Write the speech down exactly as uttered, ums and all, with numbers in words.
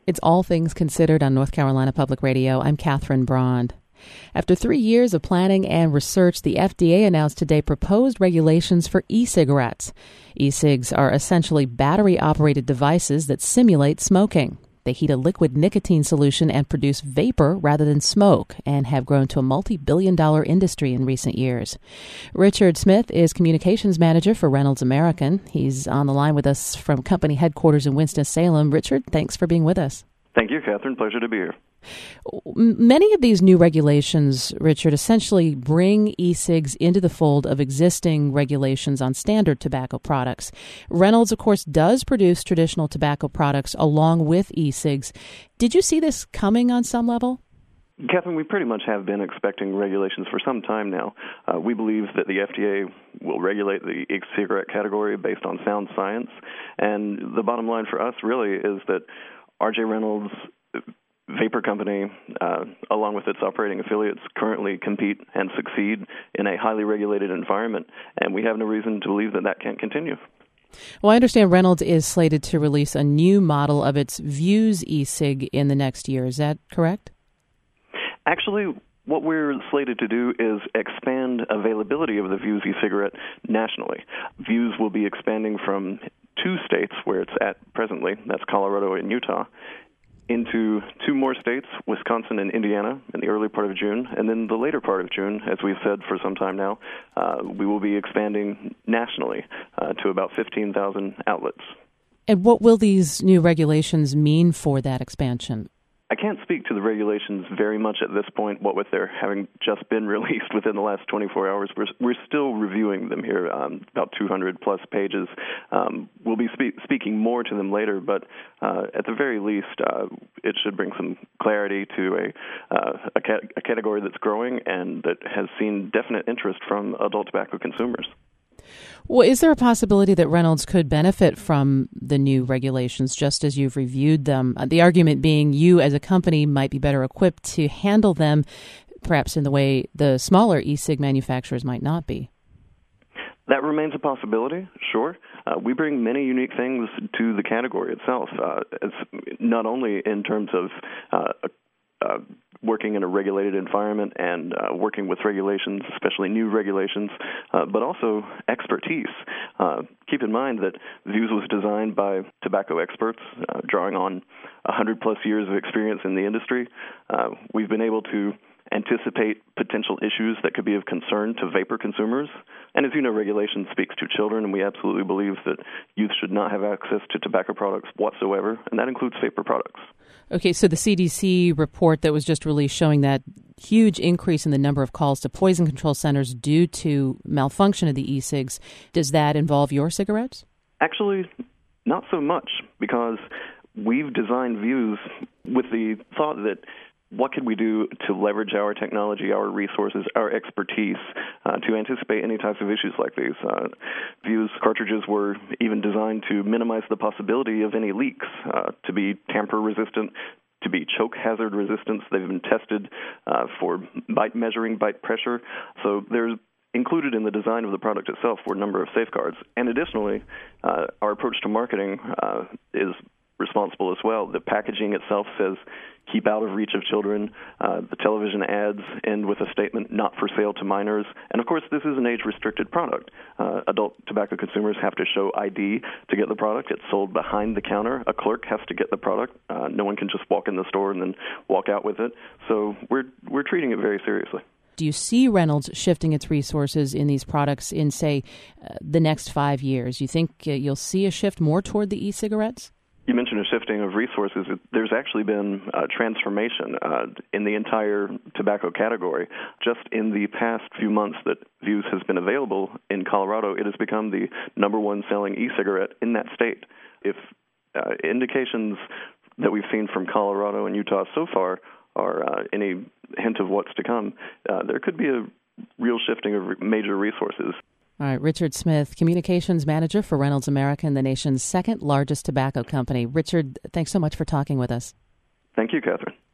It's All Things Considered on North Carolina Public Radio. I'm Catherine Brond. After three years of planning and research, the F D A announced today proposed regulations for e-cigarettes. E-cigs are essentially battery-operated devices that simulate smoking. They heat a liquid nicotine solution and produce vapor rather than smoke, and have grown to a multi-billion dollar industry in recent years. Richard Smith is communications manager for Reynolds American. He's on the line with us from company headquarters in Winston-Salem. Richard, thanks for being with us. Thank you, Catherine. Pleasure to be here. Many of these new regulations, Richard, essentially bring e-cigs into the fold of existing regulations on standard tobacco products. Reynolds, of course, does produce traditional tobacco products along with e-cigs. Did you see this coming on some level? Catherine, we pretty much have been expecting regulations for some time now. Uh, we believe that the F D A will regulate the e-cigarette category based on sound science. And the bottom line for us really is that R J Reynolds Vapor Company, uh, along with its operating affiliates, currently compete and succeed in a highly regulated environment, and we have no reason to believe that that can't continue. Well, I understand Reynolds is slated to release a new model of its Vuse e-cig in the next year. Is that correct? Actually, what we're slated to do is expand availability of the Vuse e-cigarette nationally. Vuse will be expanding from two states where it's at presently, that's Colorado and Utah, into two more states, Wisconsin and Indiana, in the early part of June. And then the later part of June, as we've said for some time now, uh, we will be expanding nationally uh, to about fifteen thousand outlets. And what will these new regulations mean for that expansion? I can't speak to the regulations very much at this point, what with their having just been released within the last twenty-four hours. We're, we're still reviewing them here, um, about two hundred plus pages. Um, we'll be spe- speaking more to them later, but uh, at the very least, uh, it should bring some clarity to a, uh, a, ca- a category that's growing and that has seen definite interest from adult tobacco consumers. Well, is there a possibility that Reynolds could benefit from the new regulations just as you've reviewed them? Uh, the argument being you as a company might be better equipped to handle them, perhaps in the way the smaller e-cig manufacturers might not be. That remains a possibility, sure. Uh, we bring many unique things to the category itself. Uh, it's not only in terms of uh, uh, working in a regulated environment and uh, working with regulations, especially new regulations, uh, but also expertise. Uh, keep in mind that Vuse was designed by tobacco experts, uh, drawing on one hundred plus years of experience in the industry. Uh, we've been able to anticipate potential issues that could be of concern to vapor consumers. And as you know, regulation speaks to children, and we absolutely believe that youth should not have access to tobacco products whatsoever, and that includes vapor products. Okay, so the C D C report that was just released showing that huge increase in the number of calls to poison control centers due to malfunction of the e-cigs, does that involve your cigarettes? Actually, not so much, because we've designed Vuse with the thought that what could we do to leverage our technology, our resources, our expertise uh, to anticipate any types of issues like these? Uh, Vuse cartridges were even designed to minimize the possibility of any leaks, uh, to be tamper-resistant, to be choke hazard resistant. They've been tested uh, for bite measuring, bite pressure. So there's included in the design of the product itself were a number of safeguards. And additionally, uh, our approach to marketing uh, is responsible as well. The packaging itself says, keep out of reach of children. Uh, the television ads end with a statement, not for sale to minors. And of course, this is an age-restricted product. Uh, adult tobacco consumers have to show I D to get the product. It's sold behind the counter. A clerk has to get the product. Uh, no one can just walk in the store and then walk out with it. So we're we're treating it very seriously. Do you see Reynolds shifting its resources in these products in, say, uh, the next five years? Do you think uh, you'll see a shift more toward the e-cigarettes? You mentioned a shifting of resources. There's actually been a transformation uh, in the entire tobacco category. Just in the past few months that Vuse has been available in Colorado, it has become the number one selling e-cigarette in that state. If uh, indications that we've seen from Colorado and Utah so far are uh, any hint of what's to come, uh, there could be a real shifting of major resources. All right, Richard Smith, Communications Manager for Reynolds American, the nation's second largest tobacco company. Richard, thanks so much for talking with us. Thank you, Catherine.